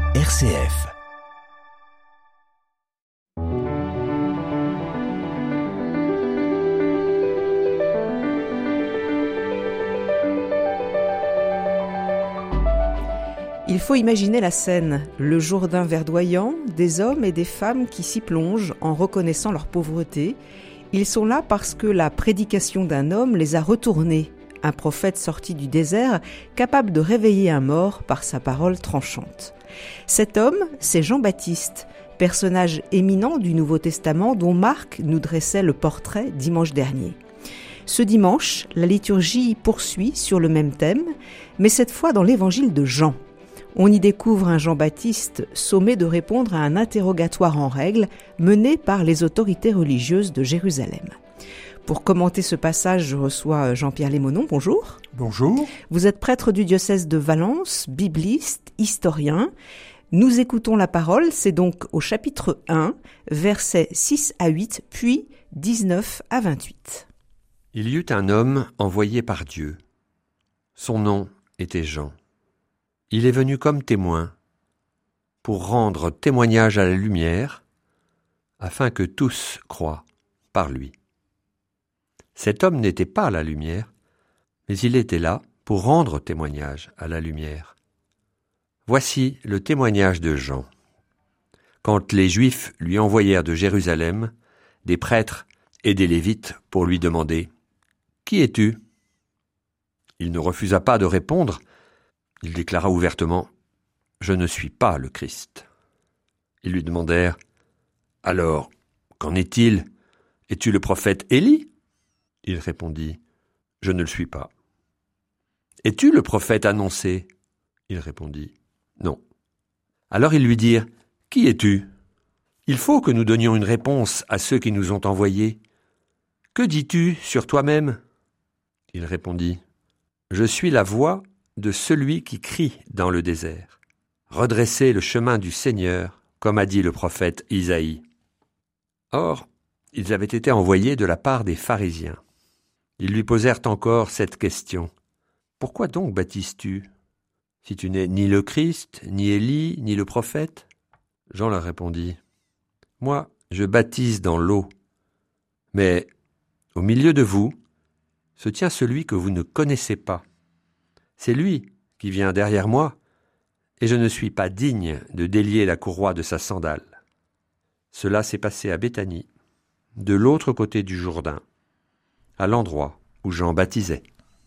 RCF. Il faut imaginer la scène, le Jourdain verdoyant, des hommes et des femmes qui s'y plongent en reconnaissant leur pauvreté. Ils sont là parce que la prédication d'un homme les a retournés, un prophète sorti du désert, capable de réveiller un mort par sa parole tranchante. Cet homme, c'est Jean-Baptiste, personnage éminent du Nouveau Testament dont Marc nous dressait le portrait dimanche dernier. Ce dimanche, la liturgie poursuit sur le même thème, mais cette fois dans l'évangile de Jean. On y découvre un Jean-Baptiste sommé de répondre à un interrogatoire en règle mené par les autorités religieuses de Jérusalem. Pour commenter ce passage, je reçois Jean-Pierre Lémonon. Bonjour. Bonjour. Vous êtes prêtre du diocèse de Valence, bibliste, historien. Nous écoutons la parole, c'est donc au chapitre 1, versets 6 à 8, puis 19 à 28. Il y eut un homme envoyé par Dieu. Son nom était Jean. Il est venu comme témoin, pour rendre témoignage à la lumière, afin que tous croient par lui. Cet homme n'était pas la lumière, mais il était là pour rendre témoignage à la lumière. Voici le témoignage de Jean. Quand les Juifs lui envoyèrent de Jérusalem des prêtres et des Lévites pour lui demander « Qui es-tu » Il ne refusa pas de répondre. Il déclara ouvertement « Je ne suis pas le Christ ». Ils lui demandèrent « Alors, qu'en est-il ? Es-tu le prophète Élie ?» Il répondit « Je ne le suis pas ». « Es-tu le prophète annoncé ?» Il répondit « Non ». Alors ils lui dirent « Qui es-tu ? Il faut que nous donnions une réponse à ceux qui nous ont envoyés. Que dis-tu sur toi-même » Il répondit « Je suis la voix de celui qui crie dans le désert. Redressez le chemin du Seigneur, comme a dit le prophète Isaïe. » Or, ils avaient été envoyés de la part des pharisiens. Ils lui posèrent encore cette question. « Pourquoi donc baptises-tu, si tu n'es ni le Christ, ni Élie, ni le prophète ?» Jean leur répondit. « Moi, je baptise dans l'eau. Mais au milieu de vous se tient celui que vous ne connaissez pas. C'est lui qui vient derrière moi, et je ne suis pas digne de délier la courroie de sa sandale. » Cela s'est passé à Béthanie, de l'autre côté du Jourdain, à l'endroit où Jean baptisait.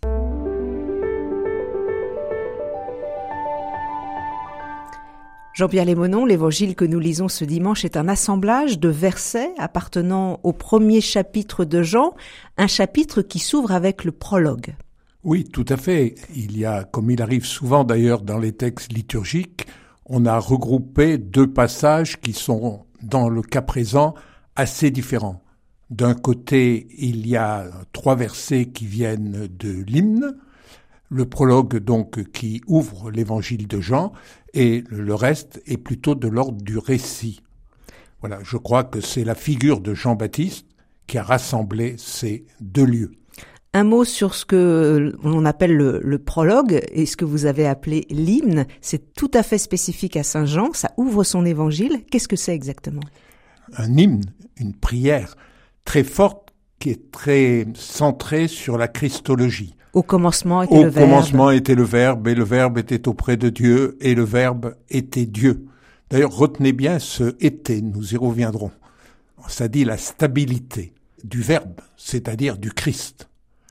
Jean-Pierre Lémonon, l'évangile que nous lisons ce dimanche est un assemblage de versets appartenant au premier chapitre de Jean, un chapitre qui s'ouvre avec le prologue. Oui, tout à fait. Il y a, comme il arrive souvent d'ailleurs dans les textes liturgiques, on a regroupé deux passages qui sont, dans le cas présent, assez différents. D'un côté, il y a 3 versets qui viennent de l'hymne, le prologue donc qui ouvre l'évangile de Jean, et le reste est plutôt de l'ordre du récit. Voilà, je crois que c'est la figure de Jean-Baptiste qui a rassemblé ces deux lieux. Un mot sur ce que l'on appelle le prologue et ce que vous avez appelé l'hymne. C'est tout à fait spécifique à Saint Jean, ça ouvre son évangile. Qu'est-ce que c'est exactement ? Un hymne, une prière très forte qui est très centrée sur la Christologie. Au commencement était le Verbe. Au commencement était le Verbe, et le Verbe était auprès de Dieu, et le Verbe était Dieu. D'ailleurs, retenez bien ce « était », nous y reviendrons. Ça dit la stabilité du Verbe, c'est-à-dire du Christ.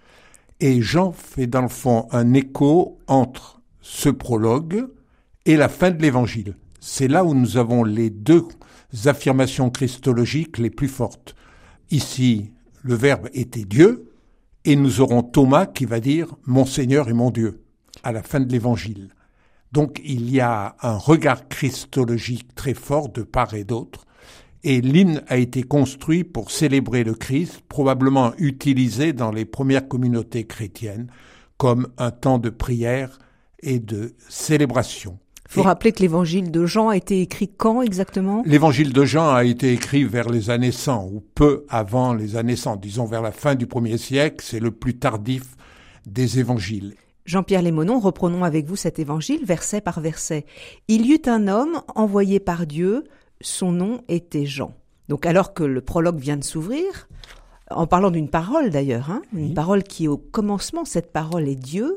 Et Jean fait dans le fond un écho entre ce prologue et la fin de l'Évangile. C'est là où nous avons les deux affirmations christologiques les plus fortes. Ici, le Verbe était Dieu, et nous aurons Thomas qui va dire « Mon Seigneur et mon Dieu » à la fin de l'Évangile. Donc il y a un regard christologique très fort de part et d'autre, et l'hymne a été construit pour célébrer le Christ, probablement utilisé dans les premières communautés chrétiennes comme un temps de prière et de célébration. Il faut rappeler que l'évangile de Jean a été écrit quand exactement ? L'évangile de Jean a été écrit vers les années 100, ou peu avant les années 100, disons vers la fin du 1er siècle, c'est le plus tardif des évangiles. Jean-Pierre Lémonon, reprenons avec vous cet évangile, verset par verset. Il y eut un homme envoyé par Dieu, son nom était Jean. Donc alors que le prologue vient de s'ouvrir, en parlant d'une parole d'ailleurs, une parole qui est au commencement, cette parole est Dieu,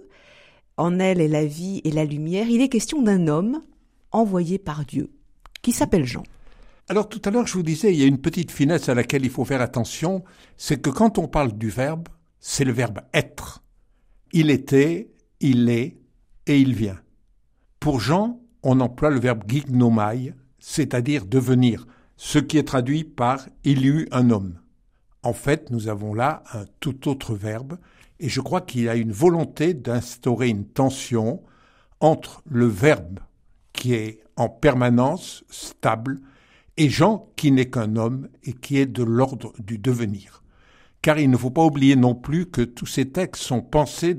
en elle est la vie et la lumière, il est question d'un homme envoyé par Dieu, qui s'appelle Jean. Alors tout à l'heure, je vous disais, il y a une petite finesse à laquelle il faut faire attention, c'est que quand on parle du verbe, c'est le verbe être. Il était, il est et il vient. Pour Jean, on emploie le verbe gignomai, c'est-à-dire devenir, ce qui est traduit par « il y eut un homme ». En fait, nous avons là un tout autre verbe, et je crois qu'il y a une volonté d'instaurer une tension entre le verbe qui est en permanence stable et Jean qui n'est qu'un homme et qui est de l'ordre du devenir. Car il ne faut pas oublier non plus que tous ces textes sont pensés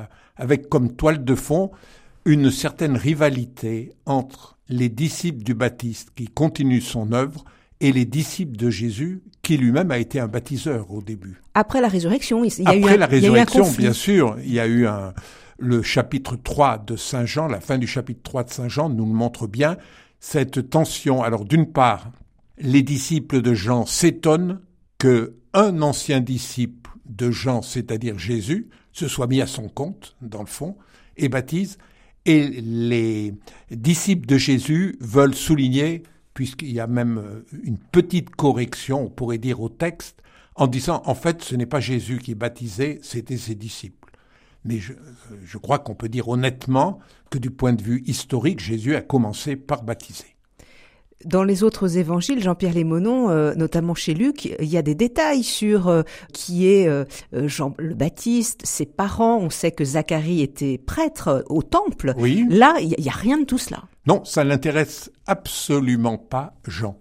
avec comme toile de fond une certaine rivalité entre les disciples du Baptiste qui continuent son œuvre et les disciples de Jésus qui lui-même a été un baptiseur au début. Après la résurrection, il y a Après eu la résurrection, conflit. bien sûr, il y a eu le chapitre 3 de Saint Jean, la fin du chapitre 3 de Saint Jean nous le montre bien, cette tension. Alors d'une part, les disciples de Jean s'étonnent qu'un ancien disciple de Jean, c'est-à-dire Jésus, se soit mis à son compte, dans le fond, et baptise, et les disciples de Jésus veulent souligner, puisqu'il y a même une petite correction, on pourrait dire, au texte, en disant, en fait, ce n'est pas Jésus qui baptisait, c'était ses disciples. Mais je crois qu'on peut dire honnêtement que du point de vue historique, Jésus a commencé par baptiser. Dans les autres évangiles, Jean-Pierre Lémonon, notamment chez Luc, il y a des détails sur qui est Jean le Baptiste, ses parents. On sait que Zacharie était prêtre au temple. Oui. Là, il n'y a rien de tout cela. Non, ça n'intéresse absolument pas Jean.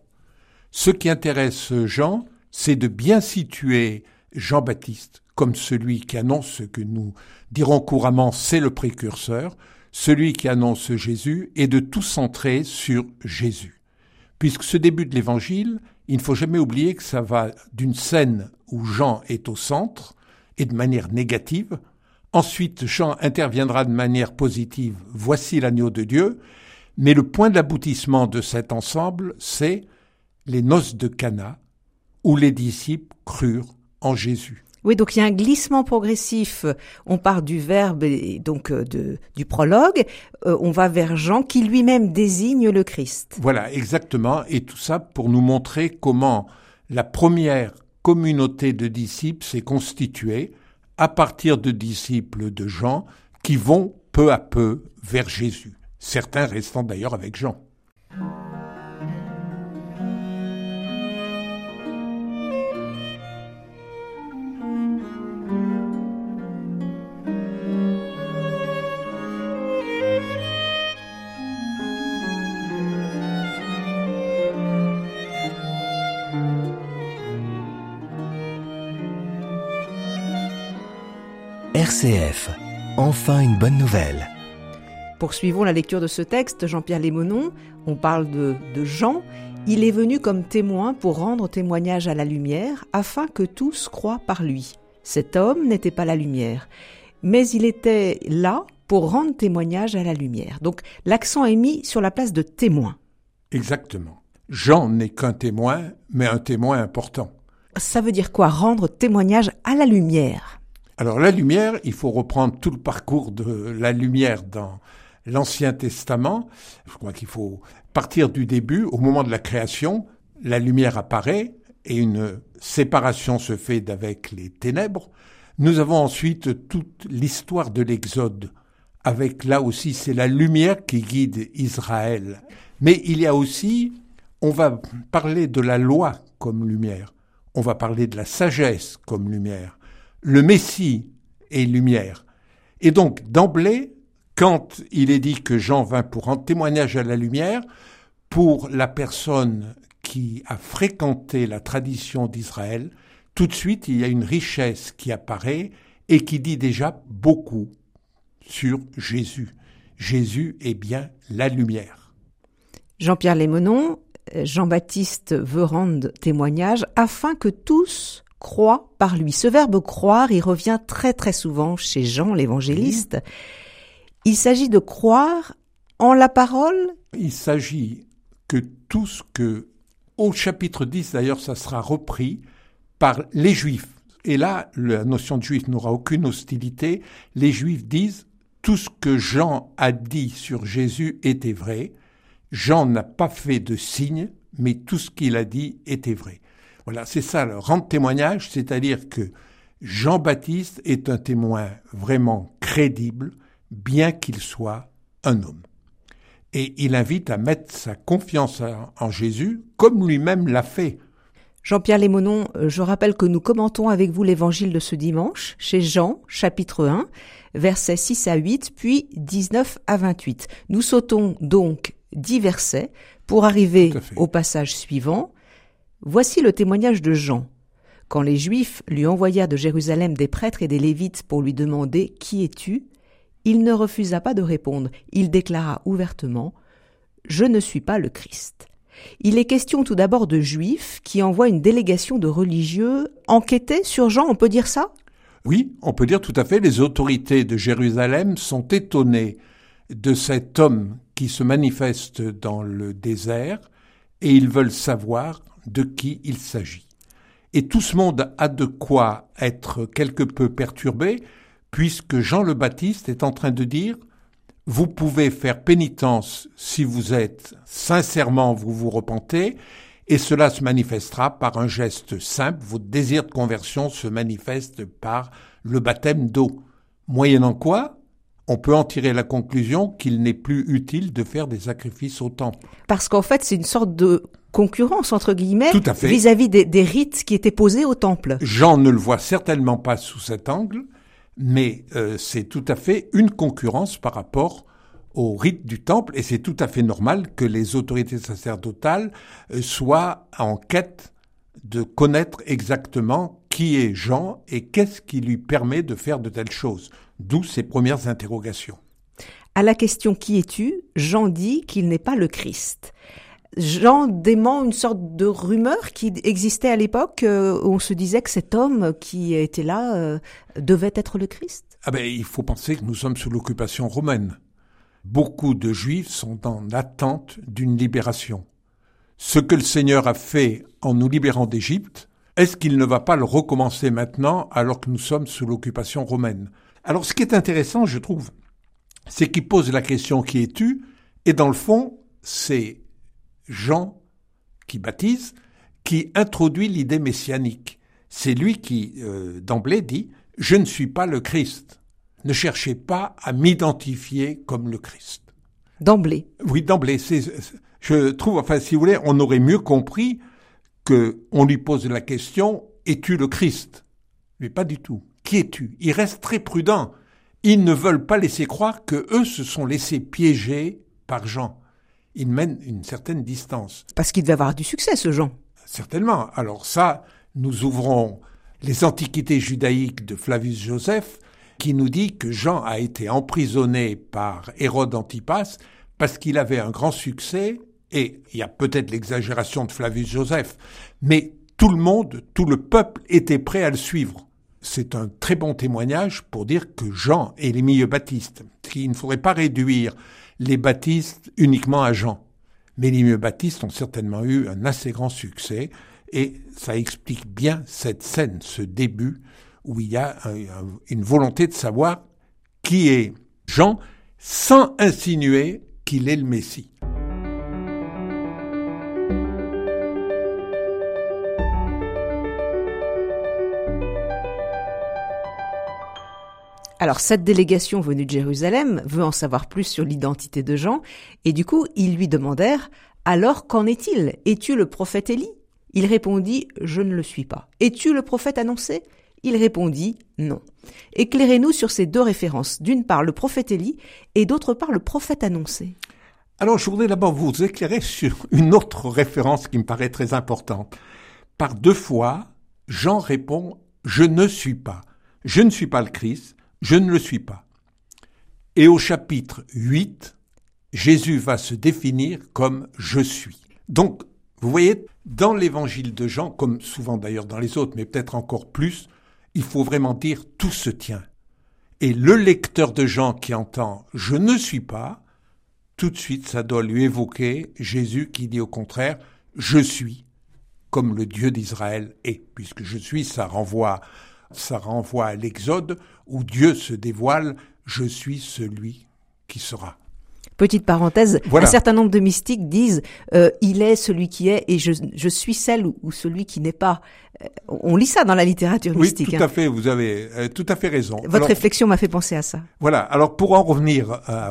Ce qui intéresse Jean, c'est de bien situer Jean-Baptiste comme celui qui annonce ce que nous dirons couramment, c'est le précurseur, celui qui annonce Jésus, et de tout centrer sur Jésus. Puisque ce début de l'évangile, il ne faut jamais oublier que ça va d'une scène où Jean est au centre, et de manière négative. Ensuite, Jean interviendra de manière positive, voici l'agneau de Dieu. Mais le point d'aboutissement de cet ensemble, c'est les noces de Cana, où les disciples crurent en Jésus. Oui, donc il y a un glissement progressif. On part du verbe et donc du prologue. On va vers Jean qui lui-même désigne le Christ. Voilà, exactement. Et tout ça pour nous montrer comment la première communauté de disciples s'est constituée à partir de disciples de Jean qui vont peu à peu vers Jésus. Certains restant d'ailleurs avec Jean. RCF, enfin une bonne nouvelle. Poursuivons la lecture de ce texte, Jean-Pierre Lémonon. On parle de Jean. Il est venu comme témoin pour rendre témoignage à la lumière, afin que tous croient par lui. Cet homme n'était pas la lumière, mais il était là pour rendre témoignage à la lumière. Donc l'accent est mis sur la place de témoin. Exactement. Jean n'est qu'un témoin, mais un témoin important. Ça veut dire quoi, rendre témoignage à la lumière ? Alors la lumière, il faut reprendre tout le parcours de la lumière dans l'Ancien Testament. Je crois qu'il faut partir du début. Au moment de la création, la lumière apparaît et une séparation se fait d'avec les ténèbres. Nous avons ensuite toute l'histoire de l'Exode, avec là aussi c'est la lumière qui guide Israël. Mais il y a aussi, on va parler de la loi comme lumière, on va parler de la sagesse comme lumière, le Messie est lumière. Et donc d'emblée, quand il est dit que Jean vint pour rendre témoignage à la lumière, pour la personne qui a fréquenté la tradition d'Israël, tout de suite il y a une richesse qui apparaît et qui dit déjà beaucoup sur Jésus. Jésus est bien la lumière. Jean-Pierre Lémonon, Jean-Baptiste veut rendre témoignage afin que tous croient par lui. Ce verbe croire, il revient très très souvent chez Jean l'évangéliste. Oui. Il s'agit de croire en la parole. Il s'agit que tout ce que, au chapitre 10 d'ailleurs, ça sera repris par les Juifs. Et là, la notion de Juif n'aura aucune hostilité. Les Juifs disent tout ce que Jean a dit sur Jésus était vrai. Jean n'a pas fait de signe, mais tout ce qu'il a dit était vrai. Voilà, c'est ça le rendre témoignage, c'est-à-dire que Jean-Baptiste est un témoin vraiment crédible, bien qu'il soit un homme. Et il invite à mettre sa confiance en Jésus, comme lui-même l'a fait. Jean-Pierre Lémonon, je rappelle que nous commentons avec vous l'évangile de ce dimanche, chez Jean, chapitre 1, versets 6 à 8, puis 19 à 28. Nous sautons donc 10 versets pour arriver au passage suivant. Voici le témoignage de Jean. Quand les Juifs lui envoyèrent de Jérusalem des prêtres et des Lévites pour lui demander « Qui es-tu ?», il ne refusa pas de répondre. Il déclara ouvertement « Je ne suis pas le Christ ». Il est question tout d'abord de Juifs qui envoient une délégation de religieux enquêter sur Jean, on peut dire ça ? Oui, on peut dire tout à fait. Les autorités de Jérusalem sont étonnées de cet homme qui se manifeste dans le désert et ils veulent savoir de qui il s'agit. Et tout ce monde a de quoi être quelque peu perturbé puisque Jean le Baptiste est en train de dire « Vous pouvez faire pénitence si vous êtes sincèrement, vous vous repentez, et cela se manifestera par un geste simple. Votre désir de conversion se manifeste par le baptême d'eau. » Moyennant quoi, on peut en tirer la conclusion qu'il n'est plus utile de faire des sacrifices au temple. Parce qu'en fait, c'est une sorte de concurrence, entre guillemets, tout à fait, vis-à-vis des rites qui étaient posés au temple. Jean ne le voit certainement pas sous cet angle, mais c'est tout à fait une concurrence par rapport au rite du temple, et c'est tout à fait normal que les autorités sacerdotales soient en quête de connaître exactement qui est Jean et qu'est-ce qui lui permet de faire de telles choses, d'où ces premières interrogations. À la question « Qui es-tu ?», Jean dit qu'il n'est pas le Christ. Jean dément une sorte de rumeur qui existait à l'époque, où on se disait que cet homme qui était là devait être le Christ. Il faut penser que nous sommes sous l'occupation romaine. Beaucoup de Juifs sont en attente d'une libération. Ce que le Seigneur a fait en nous libérant d'Égypte, est-ce qu'il ne va pas le recommencer maintenant alors que nous sommes sous l'occupation romaine ? Alors ce qui est intéressant, je trouve, c'est qu'il pose la question « Qui es-tu ?», et dans le fond, c'est Jean qui baptise, qui introduit l'idée messianique. C'est lui qui, d'emblée, dit « Je ne suis pas le Christ. Ne cherchez pas à m'identifier comme le Christ. » D'emblée. Oui, d'emblée. Je trouve, si vous voulez, on aurait mieux compris qu'on lui pose la question « Es-tu le Christ ?» Mais pas du tout. Qui es-tu ? Ils restent très prudents. Ils ne veulent pas laisser croire que eux se sont laissés piéger par Jean. Ils mènent une certaine distance. Parce qu'il devait avoir du succès, ce Jean. Certainement. Alors ça, nous ouvrons les Antiquités judaïques de Flavius Joseph, qui nous dit que Jean a été emprisonné par Hérode Antipas parce qu'il avait un grand succès, et il y a peut-être l'exagération de Flavius Joseph, mais tout le monde, tout le peuple était prêt à le suivre. C'est un très bon témoignage pour dire que Jean et les milieux baptistes, qu'il ne faudrait pas réduire les baptistes uniquement à Jean. Mais les milieux baptistes ont certainement eu un assez grand succès et ça explique bien cette scène, ce début où il y a une volonté de savoir qui est Jean sans insinuer qu'il est le Messie. Alors, cette délégation venue de Jérusalem veut en savoir plus sur l'identité de Jean, et du coup, ils lui demandèrent « Alors, qu'en est-il ? Es-tu le prophète Élie ?» Il répondit « Je ne le suis pas. » « Es-tu le prophète annoncé ?» Il répondit « Non. » Éclairez-nous sur ces deux références, d'une part le prophète Élie, et d'autre part le prophète annoncé. Alors, je voudrais d'abord vous éclairer sur une autre référence qui me paraît très importante. Par deux fois, Jean répond « Je ne suis pas. Je ne suis pas le Christ. Je ne le suis pas. » Et au chapitre 8, Jésus va se définir comme « je suis ». Donc, Vous voyez, dans l'évangile de Jean, comme souvent d'ailleurs dans les autres, mais peut-être encore plus, il faut vraiment dire « tout se tient ». Et le lecteur de Jean qui entend « je ne suis pas », tout de suite ça doit lui évoquer Jésus qui dit au contraire « je suis », comme le Dieu d'Israël est. Puisque « je suis », ça renvoie à l'Exode où Dieu se dévoile « je suis celui qui sera ». Petite parenthèse, voilà. Un certain nombre de mystiques disent il est celui qui est et je suis celle ou celui qui n'est pas. On lit ça dans la littérature mystique. Oui, tout à fait, vous avez tout à fait raison. Votre réflexion m'a fait penser à ça. Voilà, alors pour en revenir à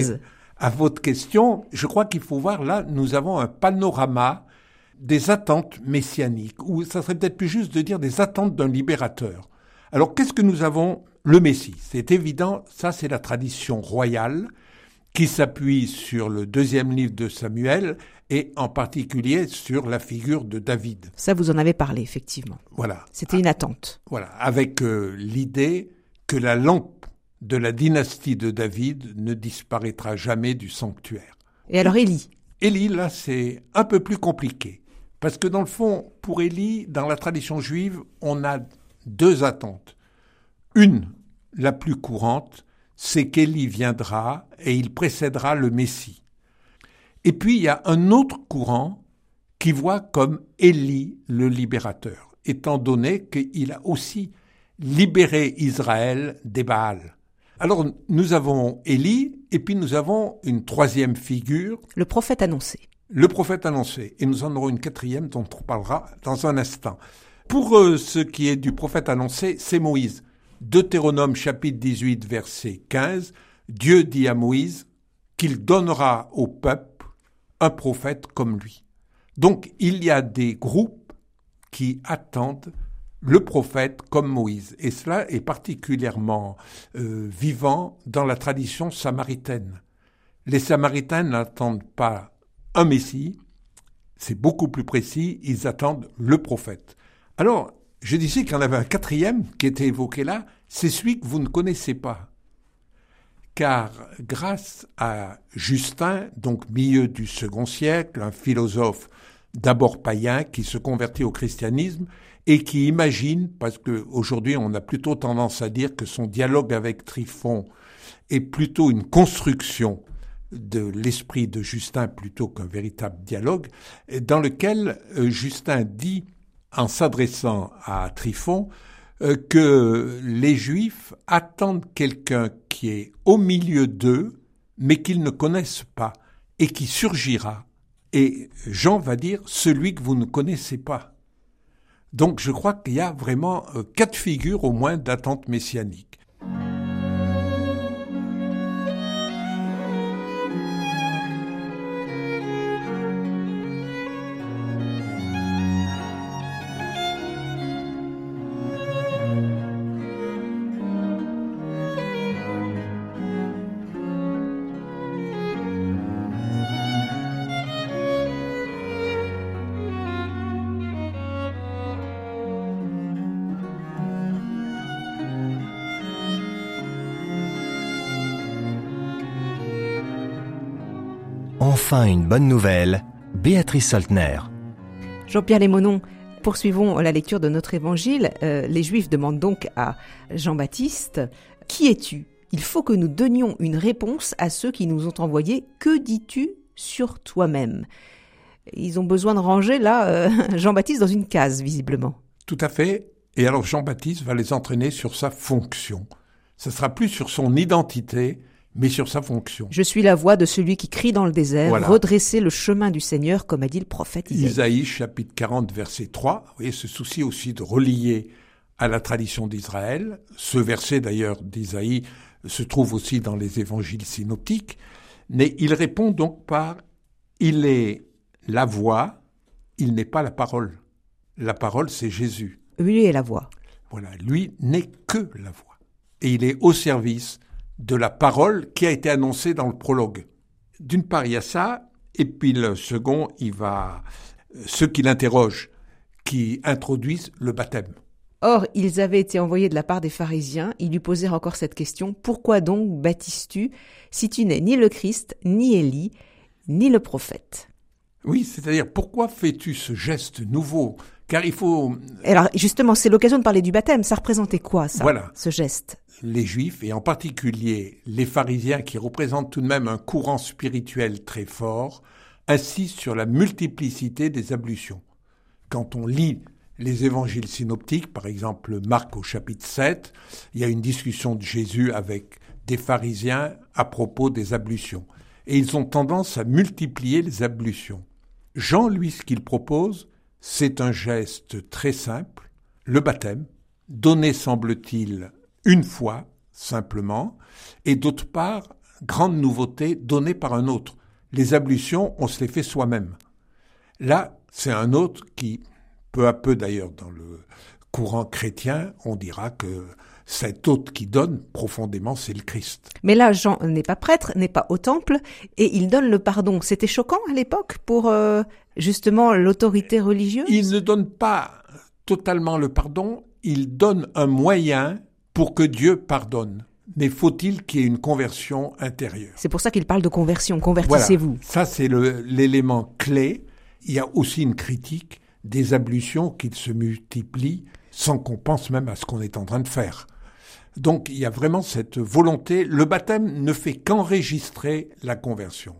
votre question, je crois qu'il faut voir là, nous avons un panorama des attentes messianiques, ou ça serait peut-être plus juste de dire des attentes d'un libérateur. Alors qu'est-ce que nous avons? Le Messie, c'est évident, ça c'est la tradition royale, qui s'appuie sur le 2e livre de Samuel et en particulier sur la figure de David. Ça, vous en avez parlé, effectivement. Voilà. C'était une attente. Voilà, avec l'idée que la lampe de la dynastie de David ne disparaîtra jamais du sanctuaire. Et alors Élie? Élie, là, c'est un peu plus compliqué. Parce que dans le fond, pour Élie, dans la tradition juive, on a 2 attentes. Une, la plus courante, c'est qu'Élie viendra et il précédera le Messie. Et puis il y a un autre courant qui voit comme Élie le libérateur, étant donné qu'il a aussi libéré Israël des Baals. Alors nous avons Élie et puis nous avons une 3e figure. Le prophète annoncé. Le prophète annoncé. Et nous en aurons une 4e dont on parlera dans un instant. Pour ce qui est du prophète annoncé, c'est Moïse. Deutéronome chapitre 18 verset 15, Dieu dit à Moïse qu'il donnera au peuple un prophète comme lui. Donc il y a des groupes qui attendent le prophète comme Moïse. Et cela est particulièrement vivant dans la tradition samaritaine. Les Samaritains n'attendent pas un Messie, c'est beaucoup plus précis, ils attendent le prophète. Alors, je disais qu'il y en avait un 4e qui était évoqué là, c'est celui que vous ne connaissez pas. Car grâce à Justin, donc milieu du second siècle, un philosophe d'abord païen qui se convertit au christianisme et qui imagine, parce qu'aujourd'hui on a plutôt tendance à dire que son dialogue avec Tryphon est plutôt une construction de l'esprit de Justin plutôt qu'un véritable dialogue, dans lequel Justin dit, en s'adressant à Tryphon, que les Juifs attendent quelqu'un qui est au milieu d'eux, mais qu'ils ne connaissent pas, et qui surgira. Et Jean va dire « celui que vous ne connaissez pas ». Donc je crois qu'il y a vraiment 4 figures au moins d'attente messianique. Enfin une bonne nouvelle, Béatrice Soltner. Jean-Pierre Lémonon, poursuivons la lecture de notre évangile. Les Juifs demandent donc à Jean-Baptiste « Qui es-tu » Il faut que nous donnions une réponse à ceux qui nous ont envoyés. Que dis-tu sur toi-même? Ils ont besoin de ranger là Jean-Baptiste dans une case, visiblement. Tout à fait. Et alors Jean-Baptiste va les entraîner sur sa fonction. Ce sera plus sur son identité, mais sur sa fonction. Je suis la voix de celui qui crie dans le désert, voilà. Redresser le chemin du Seigneur, comme a dit le prophète Isaïe. Isaïe, chapitre 40, verset 3. Vous voyez, ce souci aussi de relier à la tradition d'Israël. Ce verset, d'ailleurs, d'Isaïe se trouve aussi dans les évangiles synoptiques. Mais il répond donc par « Il est la voix, il n'est pas la parole ». La parole, c'est Jésus. Lui est la voix. Voilà, lui n'est que la voix. Et il est au service de la parole qui a été annoncée dans le prologue. D'une part, il y a ça, et puis le second, il va ceux qui l'interrogent, qui introduisent le baptême. Or, ils avaient été envoyés de la part des pharisiens. Ils lui posèrent encore cette question. Pourquoi donc baptises-tu si tu n'es ni le Christ, ni Élie, ni le prophète? Oui, c'est-à-dire, pourquoi fais-tu ce geste nouveau ? Car il faut... Alors justement, c'est l'occasion de parler du baptême. Ça représentait quoi, ça, voilà. Ce geste ? Les Juifs, et en particulier les pharisiens, qui représentent tout de même un courant spirituel très fort, insistent sur la multiplicité des ablutions. Quand on lit les évangiles synoptiques, par exemple Marc au chapitre 7, il y a une discussion de Jésus avec des pharisiens à propos des ablutions. Et ils ont tendance à multiplier les ablutions. Jean, lui, ce qu'il propose, c'est un geste très simple, le baptême, donné, semble-t-il, une fois, simplement, et d'autre part, grande nouveauté, donnée par un autre. Les ablutions, on se les fait soi-même. Là, c'est un autre qui, peu à peu d'ailleurs, dans le courant chrétien, on dira que cet autre qui donne, profondément, c'est le Christ. Mais là, Jean n'est pas prêtre, n'est pas au temple, et il donne le pardon. C'était choquant à l'époque pour, justement, l'autorité religieuse ? Il ne donne pas totalement le pardon, il donne un moyen pour que Dieu pardonne. Mais faut-il qu'il y ait une conversion intérieure ? C'est pour ça qu'il parle de conversion. Convertissez-vous. Voilà. Ça, c'est l'élément clé. Il y a aussi une critique des ablutions qui se multiplient sans qu'on pense même à ce qu'on est en train de faire. Donc, il y a vraiment cette volonté. Le baptême ne fait qu'enregistrer la conversion.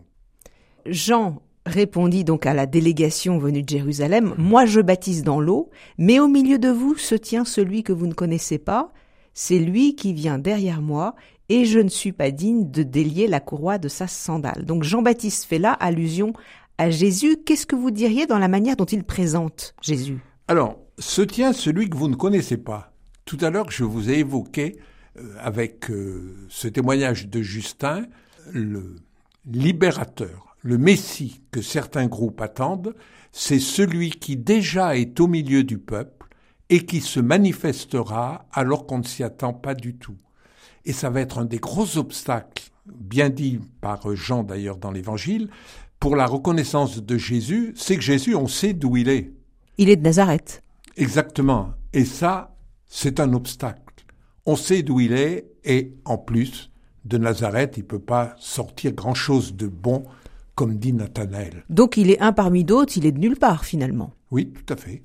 Jean répondit donc à la délégation venue de Jérusalem, « Moi je baptise dans l'eau, mais au milieu de vous se tient celui que vous ne connaissez pas. C'est lui qui vient derrière moi, et je ne suis pas digne de délier la courroie de sa sandale. » Donc Jean-Baptiste fait là allusion à Jésus. Qu'est-ce que vous diriez dans la manière dont il présente Jésus ? Alors, se tient celui que vous ne connaissez pas. Tout à l'heure, je vous ai évoqué, avec ce témoignage de Justin, le libérateur, le Messie que certains groupes attendent, c'est celui qui déjà est au milieu du peuple et qui se manifestera alors qu'on ne s'y attend pas du tout. Et ça va être un des gros obstacles, bien dit par Jean d'ailleurs dans l'Évangile, pour la reconnaissance de Jésus, c'est que Jésus, on sait d'où il est. Il est de Nazareth. Exactement. Et ça, c'est un obstacle. On sait d'où il est, et en plus, de Nazareth, il ne peut pas sortir grand-chose de bon, comme dit Nathanaël. Donc il est un parmi d'autres, il est de nulle part finalement. Oui, tout à fait.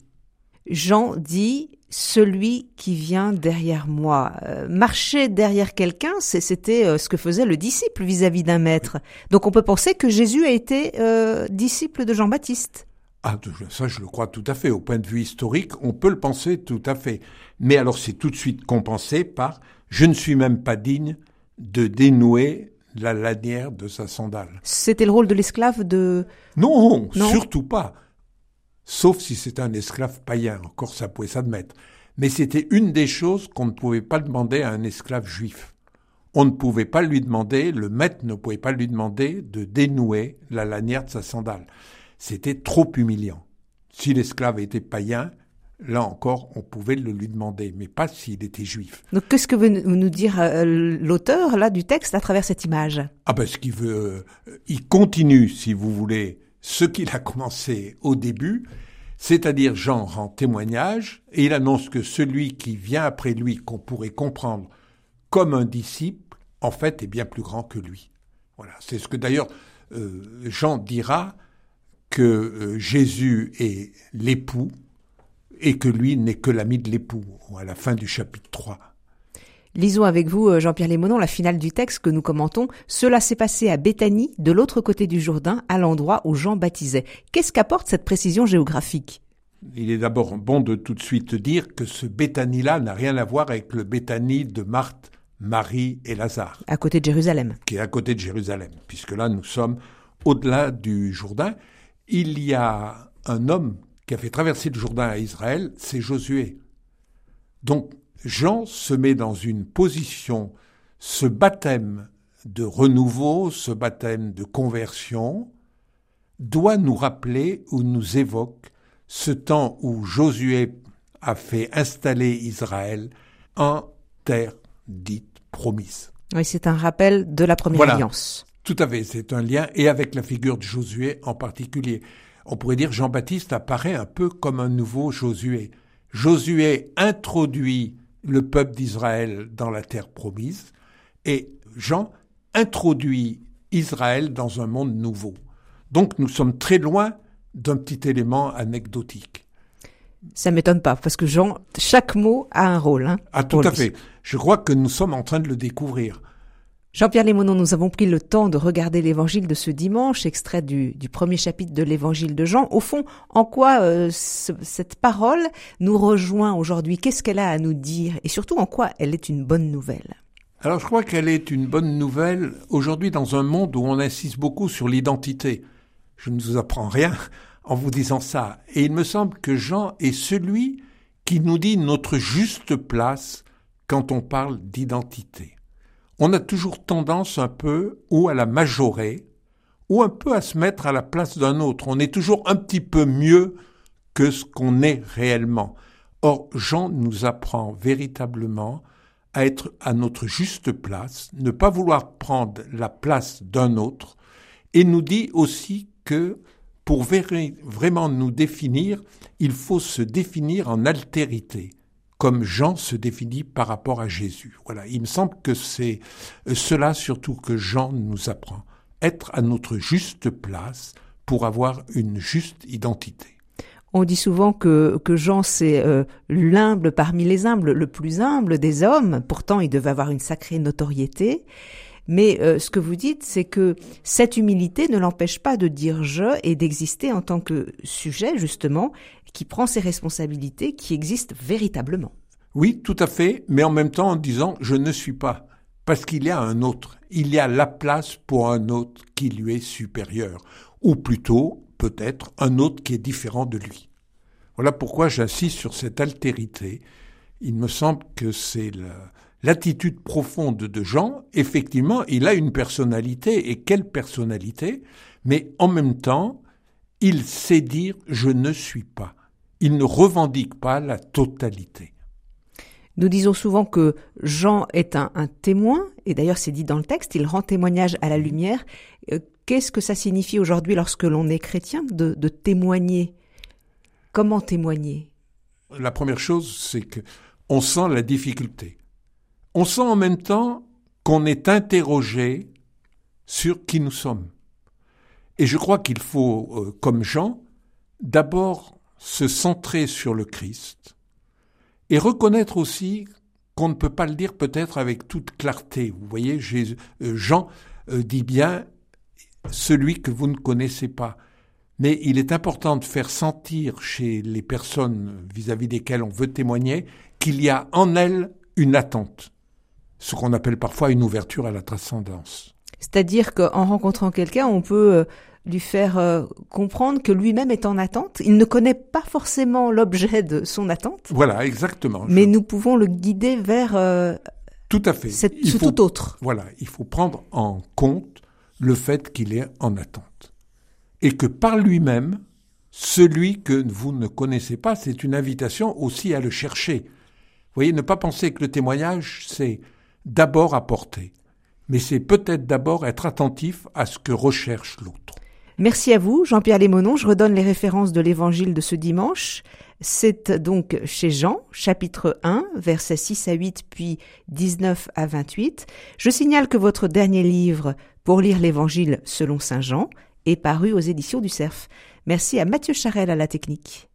Jean dit « celui qui vient derrière moi ». Marcher derrière quelqu'un, c'était ce que faisait le disciple vis-à-vis d'un maître. Donc on peut penser que Jésus a été disciple de Jean-Baptiste. Ah, ça je le crois tout à fait. Au point de vue historique, on peut le penser tout à fait. Mais alors c'est tout de suite compensé par « je ne suis même pas digne de dénouer la lanière de sa sandale ». C'était le rôle de l'esclave de... Non, surtout pas. Sauf si c'était un esclave païen, encore ça pouvait s'admettre. Mais c'était une des choses qu'on ne pouvait pas demander à un esclave juif. On ne pouvait pas lui demander, le maître ne pouvait pas lui demander de dénouer la lanière de sa sandale. C'était trop humiliant. Si l'esclave était païen, là encore, on pouvait le lui demander, mais pas s'il était juif. Donc qu'est-ce que veut nous dire l'auteur là du texte à travers cette image ? Ah ben ce qu'il veut, il continue, si vous voulez, ce qu'il a commencé au début, c'est-à-dire Jean rend témoignage et il annonce que celui qui vient après lui, qu'on pourrait comprendre comme un disciple, en fait est bien plus grand que lui. Voilà, c'est ce que d'ailleurs Jean dira que Jésus est l'époux et que lui n'est que l'ami de l'époux, à la fin du chapitre 3. Lisons avec vous, Jean-Pierre Lémonon, la finale du texte que nous commentons. « Cela s'est passé à Béthanie, de l'autre côté du Jourdain, à l'endroit où Jean baptisait. » Qu'est-ce qu'apporte cette précision géographique ? Il est d'abord bon de tout de suite dire que ce Béthanie-là n'a rien à voir avec le Béthanie de Marthe, Marie et Lazare. À côté de Jérusalem. Qui est à côté de Jérusalem, puisque là nous sommes au-delà du Jourdain. Il y a un homme qui a fait traverser le Jourdain à Israël, c'est Josué. Donc, Jean se met dans une position, ce baptême de renouveau, ce baptême de conversion, doit nous rappeler ou nous évoque ce temps où Josué a fait installer Israël en terre dite promise. Oui, c'est un rappel de la première alliance. Tout à fait, c'est un lien, et avec la figure de Josué en particulier. On pourrait dire Jean-Baptiste apparaît un peu comme un nouveau Josué. Josué introduit le peuple d'Israël dans la terre promise, et Jean introduit Israël dans un monde nouveau. Donc nous sommes très loin d'un petit élément anecdotique. Ça m'étonne pas, parce que Jean, chaque mot a un rôle. Tout à fait. Je crois que nous sommes en train de le découvrir. Jean-Pierre Lémonon, nous avons pris le temps de regarder l'évangile de ce dimanche, extrait du premier chapitre de l'évangile de Jean. Au fond, en quoi cette parole nous rejoint aujourd'hui? Qu'est-ce qu'elle a à nous dire? Et surtout, en quoi elle est une bonne nouvelle? Alors, je crois qu'elle est une bonne nouvelle aujourd'hui dans un monde où on insiste beaucoup sur l'identité. Je ne vous apprends rien en vous disant ça. Et il me semble que Jean est celui qui nous dit notre juste place quand on parle d'identité. On a toujours tendance un peu ou à la majorer, ou un peu à se mettre à la place d'un autre. On est toujours un petit peu mieux que ce qu'on est réellement. Or, Jean nous apprend véritablement à être à notre juste place, ne pas vouloir prendre la place d'un autre, et nous dit aussi que pour vraiment nous définir, il faut se définir en altérité, comme Jean se définit par rapport à Jésus. Voilà, il me semble que c'est cela surtout que Jean nous apprend, être à notre juste place pour avoir une juste identité. On dit souvent que Jean, c'est l'humble parmi les humbles, le plus humble des hommes. Pourtant, il devait avoir une sacrée notoriété. Mais ce que vous dites, c'est que cette humilité ne l'empêche pas de dire « je » et d'exister en tant que sujet, justement, qui prend ses responsabilités, qui existe véritablement. Oui, tout à fait, mais en même temps en disant « je ne suis pas ». Parce qu'il y a un autre, il y a la place pour un autre qui lui est supérieur. Ou plutôt, peut-être, un autre qui est différent de lui. Voilà pourquoi j'insiste sur cette altérité. Il me semble que c'est l'attitude profonde de Jean. Effectivement, il a une personnalité, et quelle personnalité, mais en même temps, il sait dire « je ne suis pas ». Il ne revendique pas la totalité. Nous disons souvent que Jean est un témoin, et d'ailleurs c'est dit dans le texte, il rend témoignage à la lumière. Qu'est-ce que ça signifie aujourd'hui lorsque l'on est chrétien de témoigner? Comment témoigner? La première chose, c'est qu'on sent la difficulté. On sent en même temps qu'on est interrogé sur qui nous sommes. Et je crois qu'il faut, comme Jean, d'abord se centrer sur le Christ et reconnaître aussi qu'on ne peut pas le dire peut-être avec toute clarté. Vous voyez, Jean dit bien « celui que vous ne connaissez pas ». Mais il est important de faire sentir chez les personnes vis-à-vis desquelles on veut témoigner qu'il y a en elles une attente, ce qu'on appelle parfois une ouverture à la transcendance. C'est-à-dire qu'en rencontrant quelqu'un, on peut lui faire comprendre que lui-même est en attente. Il ne connaît pas forcément l'objet de son attente. Voilà, exactement. Mais nous pouvons le guider vers tout à fait. Tout autre. Voilà, il faut prendre en compte le fait qu'il est en attente. Et que par lui-même, celui que vous ne connaissez pas, c'est une invitation aussi à le chercher. Vous voyez, ne pas penser que le témoignage, c'est d'abord apporter. Mais c'est peut-être d'abord être attentif à ce que recherche l'autre. Merci à vous, Jean-Pierre Lémonon. Je redonne les références de l'évangile de ce dimanche. C'est donc chez Jean, chapitre 1, versets 6 à 8, puis 19 à 28. Je signale que votre dernier livre, Pour lire l'évangile selon saint Jean, est paru aux éditions du Cerf. Merci à Mathieu Charel à la technique.